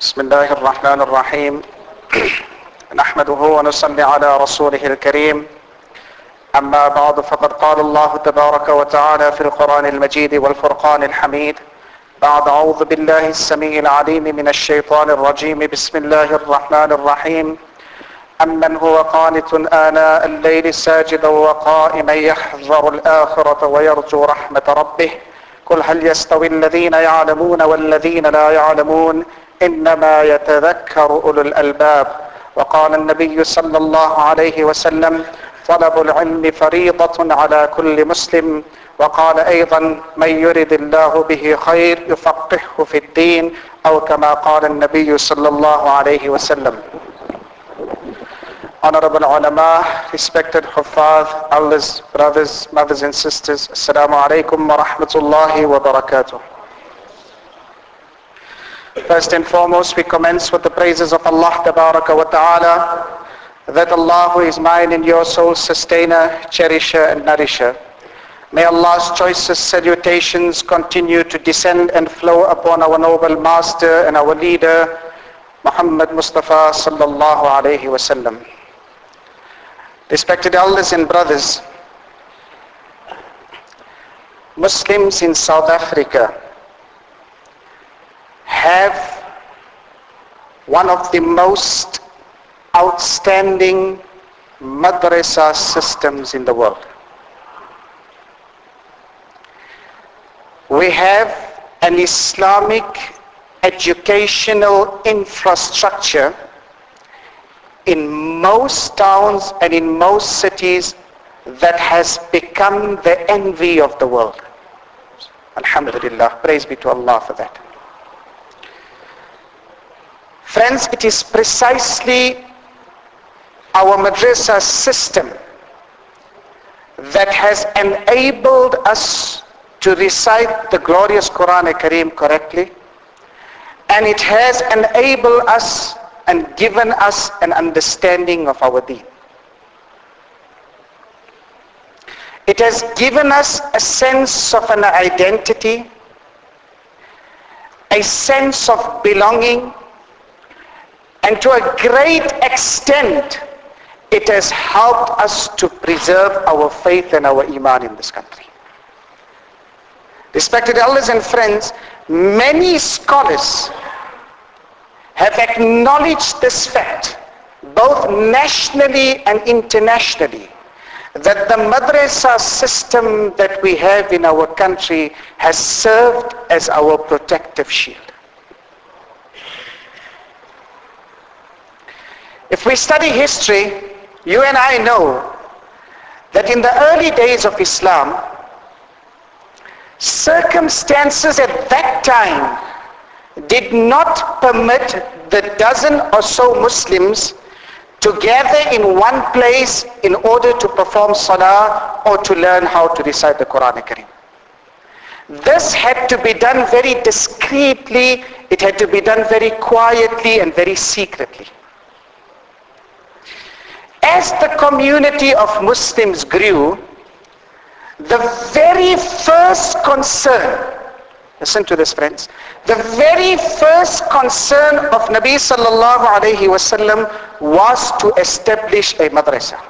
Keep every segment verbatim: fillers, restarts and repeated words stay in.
بسم الله الرحمن الرحيم نحمده ونصلي على رسوله الكريم أما بعد فقد قال الله تبارك وتعالى في القرآن المجيد والفرقان الحميد بعد أعوذ بالله السميع العليم من الشيطان الرجيم بسم الله الرحمن الرحيم أمن هو قانت آناء الليل ساجدا وقائما يحذر الآخرة ويرجو رحمة ربه قل هل يستوي الذين يعلمون والذين لا يعلمون إنما يتذكر أولو الألباب. وقال النبي صلى الله عليه وسلم طلب العلم فريضة على كل مسلم. وقال أيضا من يرد الله به خير يفقهه في الدين أو كما قال النبي صلى الله عليه وسلم. Honorable ulama, respected huffaz, elders, brothers, mothers and sisters, Assalamu alaikum wa rahmatullahi wa barakatuh. First and foremost, we commence with the praises of Allah Tabaraka wa Ta'ala, that Allah who is mine and your soul sustainer, cherisher and nourisher. May Allah's choicest salutations continue to descend and flow upon our noble master and our leader, Muhammad Mustafa sallallahu alayhi wa sallam. Respected elders and brothers, Muslims in South Africa have one of the most outstanding madrasa systems in the world. We have an Islamic educational infrastructure in most towns and in most cities that has become the envy of the world. Alhamdulillah, praise be to Allah for that. Friends, it is precisely our madrasa system that has enabled us to recite the glorious Quran Kareem correctly, and it has enabled us and given us an understanding of our deen. It has given us a sense of an identity, a sense of belonging, and to a great extent, it has helped us to preserve our faith and our iman in this country. Respected elders and friends, many scholars have acknowledged this fact, both nationally and internationally, that the madrasa system that we have in our country has served as our protective shield. If we study history, you and I know that in the early days of Islam, circumstances at that time did not permit the dozen or so Muslims to gather in one place in order to perform salah or to learn how to recite the Quran Kareem. This had to be done very discreetly, it had to be done very quietly and very secretly. As the community of Muslims grew, the very first concern, listen to this friends, the very first concern of Nabi sallallahu alayhi wasallam was to establish a madrasa.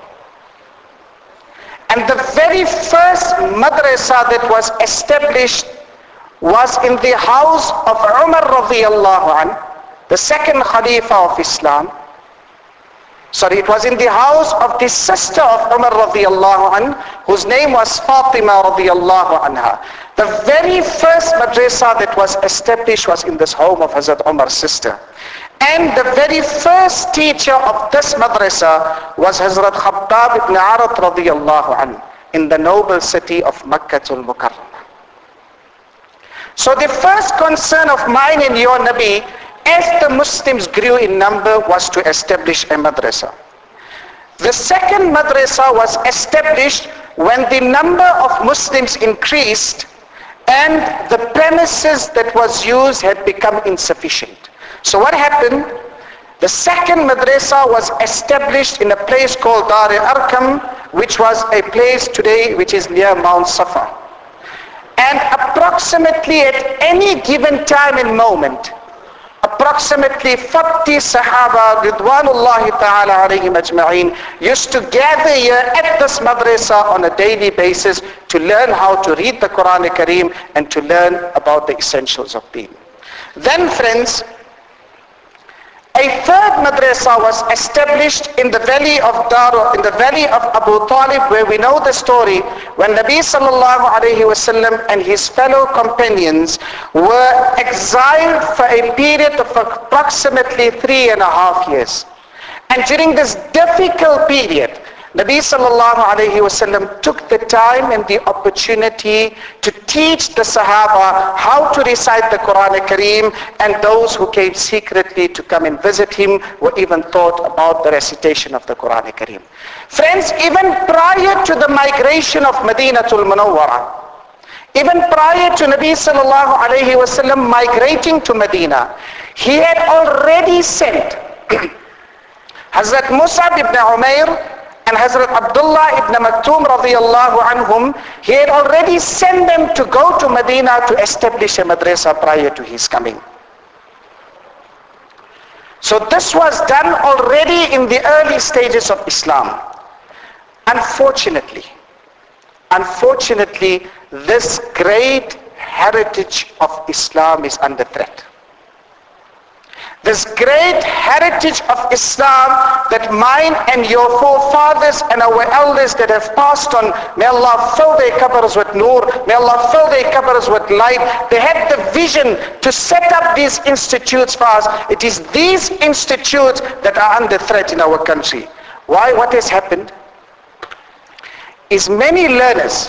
And the very first madrasa that was established was in the house of Umar radiyallahu anh, the second Khalifa of Islam. Sorry, it was in the house of the sister of Umar radiyallahu anh, whose name was Fatima radiyallahu anha. The very first madrasa that was established was in this home of Hazrat Umar's sister. And the very first teacher of this madrasa was Hazrat Khabbab ibn Arat radiyallahu anh in the noble city of Makkatul Mukarramah. So the first concern of mine and your Nabi, as the Muslims grew in number, was to establish a madrasa. The second madrasa was established when the number of Muslims increased and the premises that was used had become insufficient. So what happened? The second madrasa was established in a place called Dar-e-Arkam, which was a place today which is near Mount Safa. And approximately at any given time and moment, approximately forty Sahaba, Ridwanullahi ta'ala alayhim ajma'een, used to gather here at this madrasa on a daily basis to learn how to read the Quran Kareem and to learn about the essentials of deen. Then friends, a third madrasa was established in the valley of Dar, in the valley of Abu Talib, where we know the story when Nabi sallallahu alayhi wasallam and his fellow companions were exiled for a period of approximately three and a half years. And during this difficult period, Nabi sallallahu alayhi wasallam took the time and the opportunity to teach the Sahaba how to recite the Quran Kareem, and those who came secretly to come and visit him were even taught about the recitation of the Quran Kareem. Friends, even prior to the migration of Madinatul Munawwara, even prior to Nabi sallallahu alayhi wasallam migrating to Medina, he had already sent Hazrat Musab ibn Umair and Hazrat Abdullah ibn Maktoum radiyallahu anhum. He had already sent them to go to Medina to establish a madrasa prior to his coming. So this was done already in the early stages of Islam. Unfortunately, unfortunately, this great heritage of Islam is under threat. This great heritage of Islam that mine and your forefathers and our elders that have passed on, may Allah fill their qabrs with nur, may Allah fill their qabrs with light. They had the vision to set up these institutes for us. It is these institutes that are under threat in our country. Why? What has happened is many learners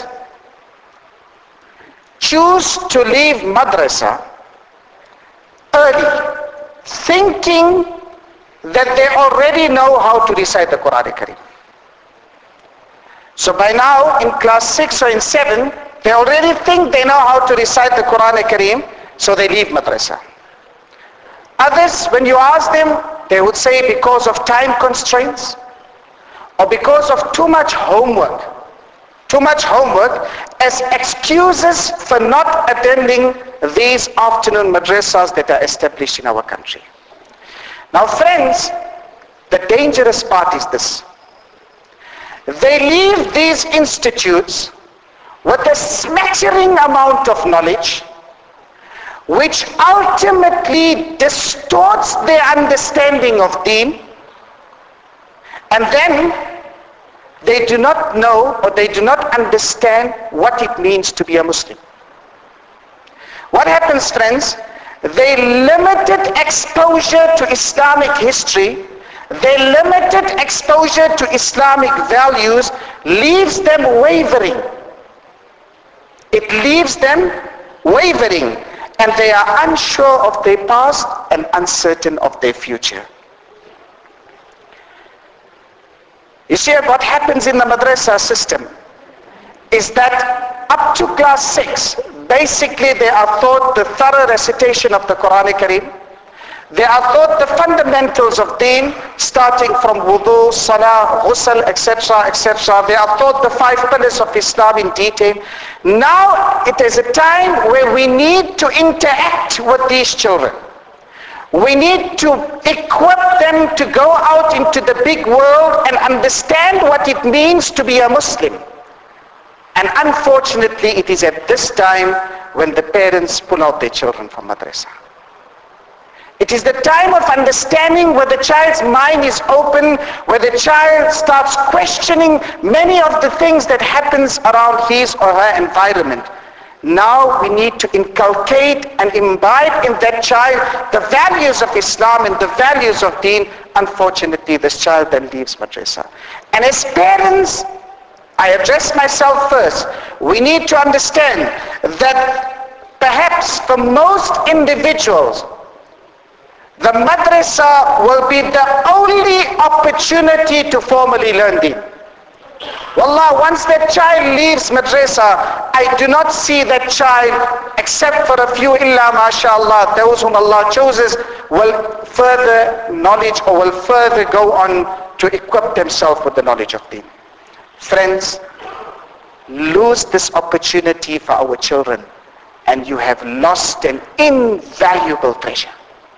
choose to leave madrasa early, thinking that they already know how to recite the Quran Kareem. So by now in class six or in seven, they already think they know how to recite the Quran Kareem, so they leave madrasa. Others, when you ask them, they would say because of time constraints or because of too much homework. Too much homework as excuses for not attending these afternoon madrasas that are established in our country. Now friends, the dangerous part is this. They leave these institutes with a smattering amount of knowledge, which ultimately distorts their understanding of deen, and then they do not know or they do not understand what it means to be a Muslim. What happens, friends? Their limited exposure to Islamic history, their limited exposure to Islamic values leaves them wavering. It leaves them wavering, and they are unsure of their past and uncertain of their future. You see, what happens in the madrasa system is that up to class six, basically they are taught the thorough recitation of the Quran Kareem. They are taught the fundamentals of deen, starting from wudu, salah, ghusl, et cetera, et cetera. They are taught the five pillars of Islam in detail. Now it is a time where we need to interact with these children. We need to equip them to go out into the big world and understand what it means to be a Muslim. And unfortunately, it is at this time when the parents pull out their children from madrasa. It is the time of understanding where the child's mind is open, where the child starts questioning many of the things that happens around his or her environment. Now we need to inculcate and imbibe in that child the values of Islam and the values of deen. Unfortunately, this child then leaves madrasa. And as parents, I address myself first. We need to understand that perhaps for most individuals, the madrasa will be the only opportunity to formally learn deen. Wallah, once that child leaves madrasa, I do not see that child, except for a few, illa mashallah, those whom Allah chooses, will further knowledge or will further go on to equip themselves with the knowledge of deen. Friends, lose this opportunity for our children, and you have lost an invaluable treasure.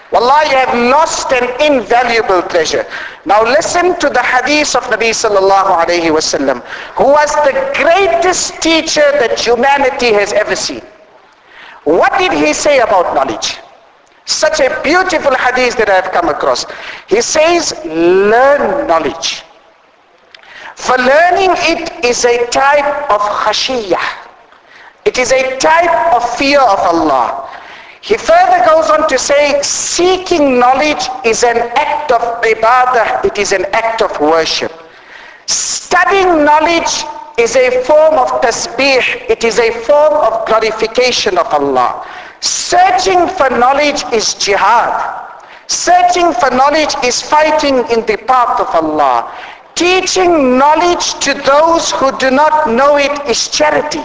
Wallah, you have lost an invaluable treasure. Now listen to the hadith of Nabi sallallahu alayhi wasallam, who was the greatest teacher that humanity has ever seen. What did he say about knowledge? Such a beautiful hadith that I have come across. He says, learn knowledge. For learning it is a type of khashiyah. It is a type of fear of Allah. He further goes on to say, seeking knowledge is an act of ibadah, it is an act of worship. Studying knowledge is a form of tasbih, it is a form of glorification of Allah. Searching for knowledge is jihad. Searching for knowledge is fighting in the path of Allah. Teaching knowledge to those who do not know it is charity.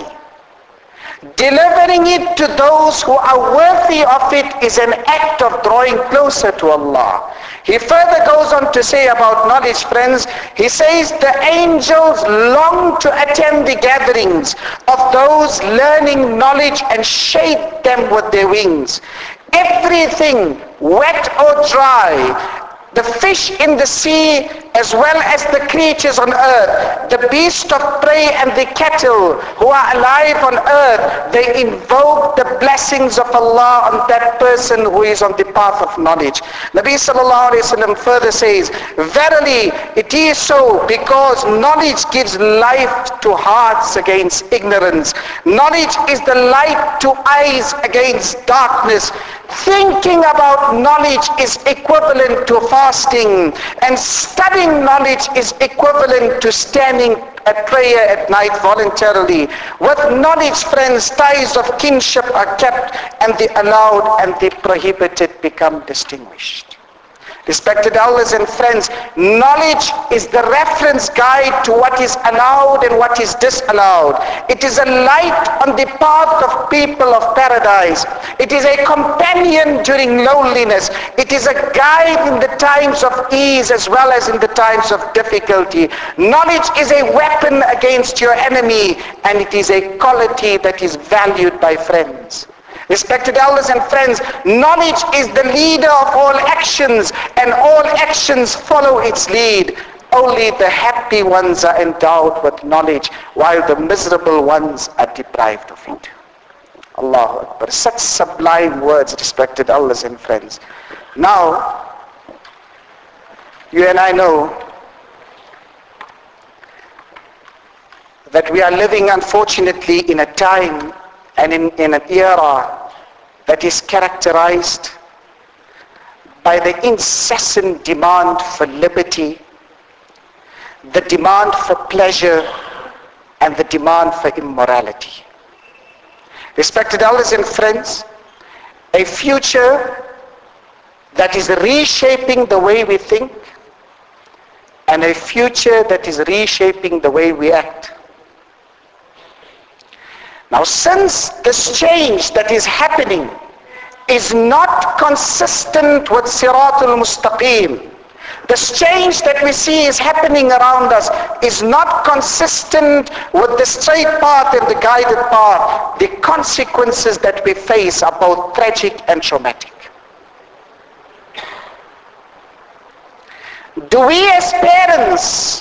Delivering it to those who are worthy of it is an act of drawing closer to Allah. He further goes on to say about knowledge, friends, he says the angels long to attend the gatherings of those learning knowledge and shade them with their wings. Everything, wet or dry, the fish in the sea as well as the creatures on earth, the beast of prey and the cattle who are alive on earth, they invoke the blessings of Allah on that person who is on the path of knowledge. Nabi sallallahu alayhi wa sallam further says, verily it is so because knowledge gives life to hearts against ignorance. Knowledge is the light to eyes against darkness. Thinking about knowledge is equivalent to fasting, and studying knowledge is equivalent to standing at prayer at night voluntarily. With knowledge, friends, ties of kinship are kept, and the allowed and the prohibited become distinguished. Respected elders and friends, knowledge is the reference guide to what is allowed and what is disallowed. It is a light on the path of people of paradise. It is a companion during loneliness. It is a guide in the times of ease as well as in the times of difficulty. Knowledge is a weapon against your enemy, and it is a quality that is valued by friends. Respected elders and friends, knowledge is the leader of all actions, and all actions follow its lead. Only the happy ones are endowed with knowledge, while the miserable ones are deprived of it. Allahu Akbar. Such sublime words, respected elders and friends. Now, you and I know that we are living, unfortunately, in a time and in, in an era that is characterized by the incessant demand for liberty, the demand for pleasure, and the demand for immorality. Respected elders and friends, a future that is reshaping the way we think, and a future that is reshaping the way we act. Now, since this change that is happening is not consistent with Siratul Mustaqim, this change that we see is happening around us is not consistent with the straight path and the guided path, the consequences that we face are both tragic and traumatic. Do we as parents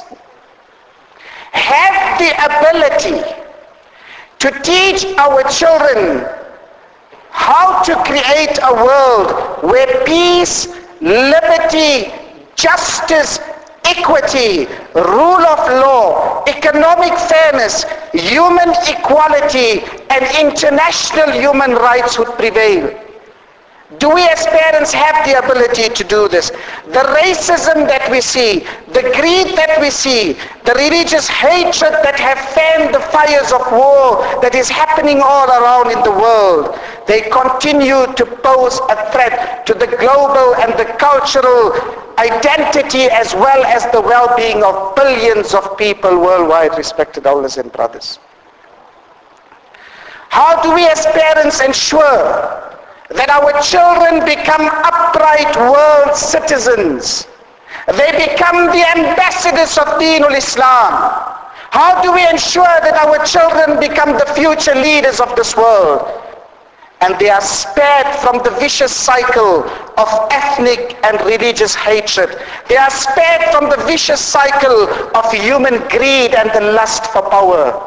have the ability to teach our children how to create a world where peace, liberty, justice, equity, rule of law, economic fairness, human equality, and international human rights would prevail? Do we as parents have the ability to do this? The racism that we see, the greed that we see, the religious hatred that have fanned the fires of war that is happening all around in the world, they continue to pose a threat to the global and the cultural identity as well as the well-being of billions of people worldwide, respected elders and brothers. How do we as parents ensure that our children become upright world citizens? They become the ambassadors of Deenul Islam. How do we ensure that our children become the future leaders of this world? and they are spared from the vicious cycle of ethnic and religious hatred. They are spared from the vicious cycle of human greed and the lust for power.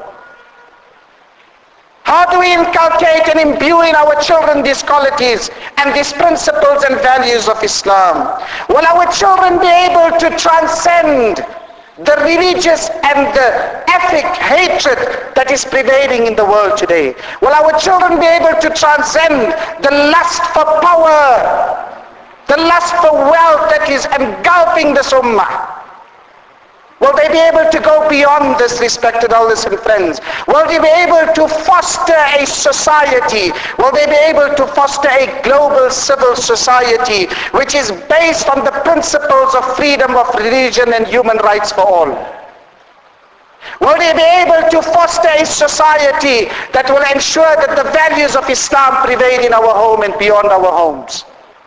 How do we inculcate and imbue in our children these qualities and these principles and values of Islam? Will our children be able to transcend the religious and the ethnic hatred that is prevailing in the world today? Will our children be able to transcend the lust for power, the lust for wealth that is engulfing this ummah? Will they be able to go beyond this, respected elders and friends? Will they be able to foster a society? Will they be able to foster a global civil society which is based on the principles of freedom of religion and human rights for all? Will they be able to foster a society that will ensure that the values of Islam prevail in our home and beyond our homes?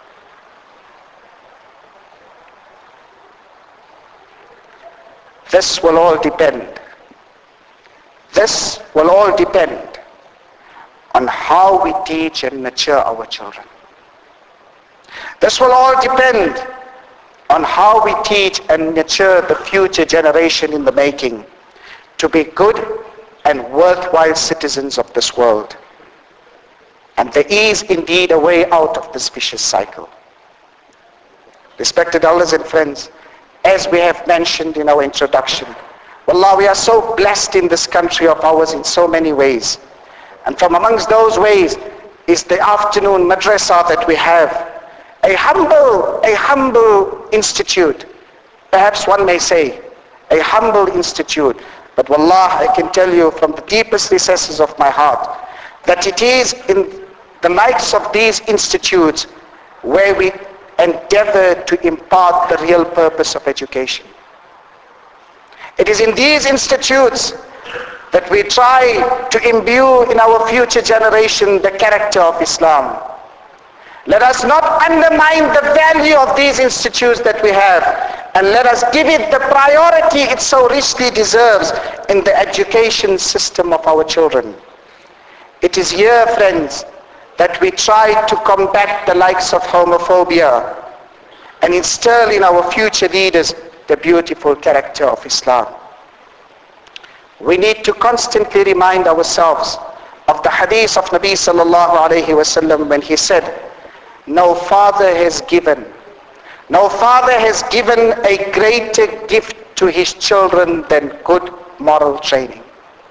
This will all depend. This will all depend on how we teach and nurture our children. This will all depend on how we teach and nurture the future generation in the making to be good and worthwhile citizens of this world. And there is indeed a way out of this vicious cycle. Respected elders and friends, as we have mentioned in our introduction, wallah, we are so blessed in this country of ours in so many ways. And from amongst those ways is the afternoon madrasa that we have. A humble, a humble institute. Perhaps one may say, a humble institute. But wallah, I can tell you from the deepest recesses of my heart, that it is in the likes of these institutes where we endeavor to impart the real purpose of education. It is in these institutes that we try to imbue in our future generation the character of Islam. Let us not undermine the value of these institutes that we have, and let us give it the priority it so richly deserves in the education system of our children. It is here, friends, that we try to combat the likes of homophobia and instill in our future leaders the beautiful character of Islam. We need to constantly remind ourselves of the hadith of Nabi sallallahu alayhi wasallam when he said, no father has given, no father has given a greater gift to his children than good moral training.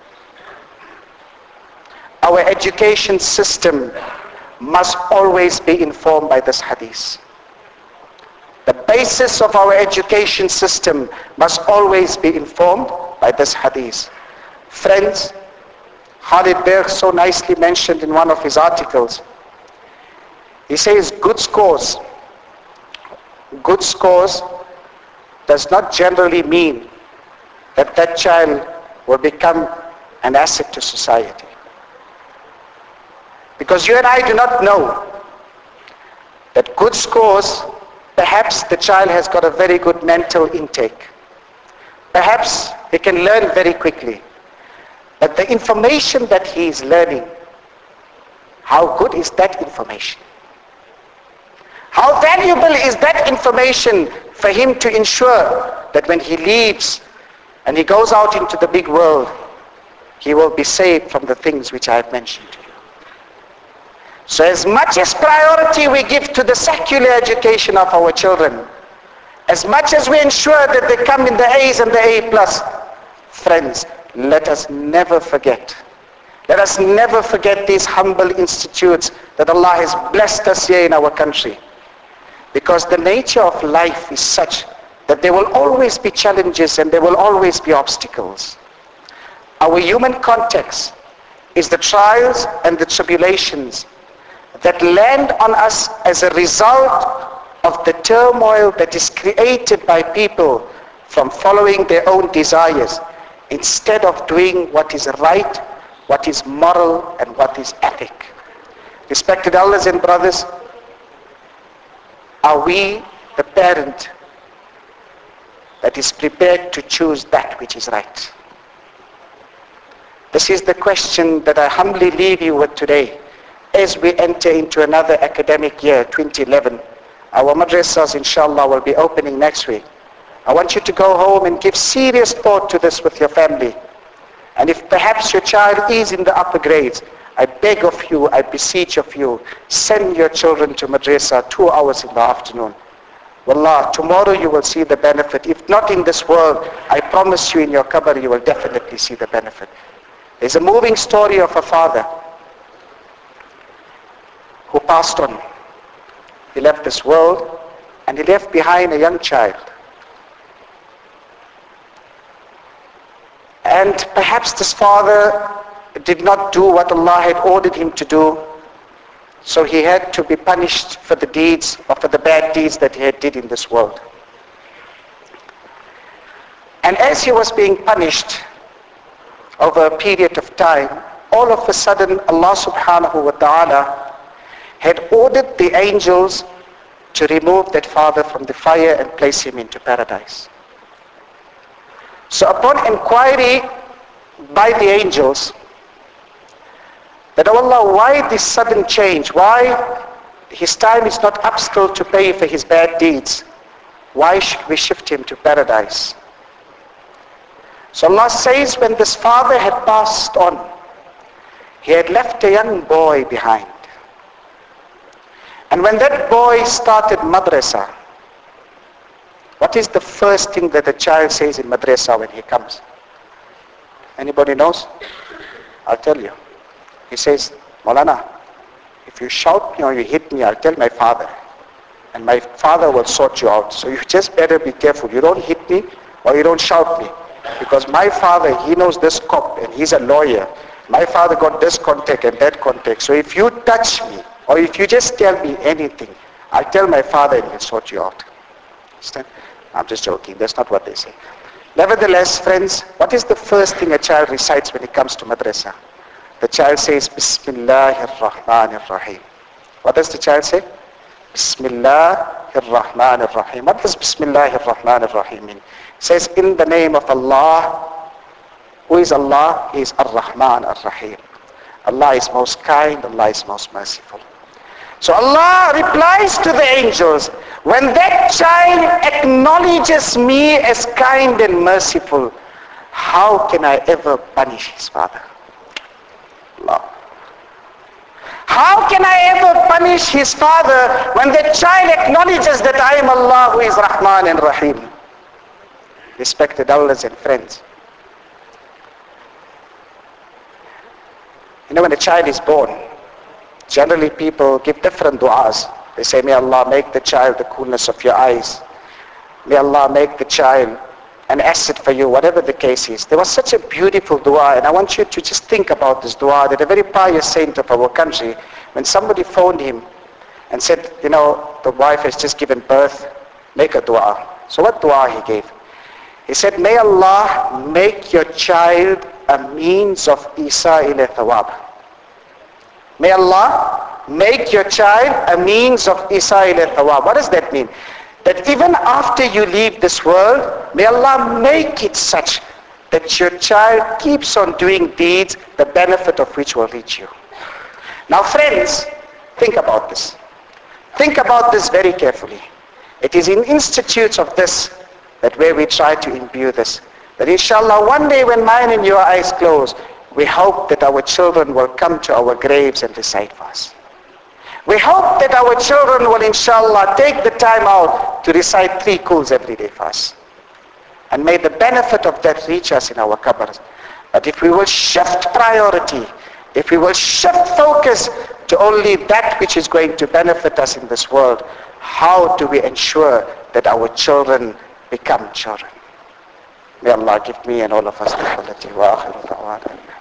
Our education system must always be informed by this hadith. The basis of our education system must always be informed by this hadith. Friends, Khalid Berg so nicely mentioned in one of his articles, he says good scores. Good scores does not generally mean that that child will become an asset to society. Because you and I do not know that good scores, perhaps the child has got a very good mental intake. Perhaps he can learn very quickly. But the information that he is learning, how good is that information? How valuable is that information for him to ensure that when he leaves and he goes out into the big world, he will be saved from the things which I have mentioned to you. So as much as priority we give to the secular education of our children, as much as we ensure that they come in the A's and the A plus, friends, let us never forget. Let us never forget these humble institutes that Allah has blessed us here in our country. Because the nature of life is such that there will always be challenges and there will always be obstacles. Our human context is the trials and the tribulations that land on us as a result of the turmoil that is created by people from following their own desires instead of doing what is right, what is moral, and what is ethic. Respected elders and brothers, are we the parent that is prepared to choose that which is right? This is the question that I humbly leave you with today. as we enter into another academic year, twenty eleven. Our madrasas, inshallah, will be opening next week. I want you to go home and give serious thought to this with your family. And if perhaps your child is in the upper grades, I beg of you, I beseech of you, send your children to madrasa two hours in the afternoon. Wallah, tomorrow you will see the benefit. If not in this world, I promise you in your qabr you will definitely see the benefit. There's a moving story of a father who passed on. He left this world and he left behind a young child. And perhaps this father did not do what Allah had ordered him to do, so he had to be punished for the deeds or for the bad deeds that he had did in this world. And as he was being punished over a period of time, all of a sudden Allah subhanahu wa ta'ala had ordered the angels to remove that father from the fire and place him into paradise. So upon inquiry by the angels, that, oh Allah, why this sudden change? Why his time is not up still to pay for his bad deeds? Why should we shift him to paradise? So Allah says, when this father had passed on, he had left a young boy behind. And when that boy started madrasa, what is the first thing that the child says in madrasa when he comes? Anybody knows? I'll tell you. He says, Maulana, if you shout me or you hit me, I'll tell my father. And my father will sort you out. So you just better be careful. You don't hit me or you don't shout me. Because my father, he knows this cop and he's a lawyer. My father got this contact and that contact. So if you touch me or if you just tell me anything, I'll tell my father and he'll sort you out. Understand? I'm just joking. That's not what they say. Nevertheless, friends, what is the first thing a child recites when he comes to madrasa? The child says, Bismillahir Rahmanir Rahim. What does the child say? Bismillahir Rahmanir Rahim. What does Bismillahir Rahmanir Rahim mean? It says, in the name of Allah. Who is Allah? He is Ar-Rahman Ar-Rahim. Allah is most kind, Allah is most merciful. So Allah replies to the angels, when that child acknowledges me as kind and merciful, how can I ever punish his father? Allah. How can I ever punish his father when that child acknowledges that I am Allah who is Rahman and Rahim? Respected elders and friends. You know, when a child is born, generally people give different du'as. They say, may Allah make the child the coolness of your eyes. May Allah make the child an asset for you, whatever the case is. There was such a beautiful dua, and I want you to just think about this dua, that a very pious saint of our country, when somebody phoned him and said, you know, the wife has just given birth, make a dua. So what dua he gave? He said, may Allah make your child a means of Isa ila thawab. May Allah make your child a means of Isa ila thawab. What does that mean? That even after you leave this world, may Allah make it such that your child keeps on doing deeds, the benefit of which will reach you. Now friends, think about this. Think about this very carefully. It is in institutes of this that where we try to imbue this. That inshallah one day when mine and your eyes close, we hope that our children will come to our graves and recite for us. We hope that our children will inshallah take the time out to recite three kuls every day for us. And may the benefit of that reach us in our qabrs. But if we will shift priority, if we will shift focus to only that which is going to benefit us in this world, how do we ensure that our children become children? May Allah give me and all of us the ability. Wa akhiru da'wana.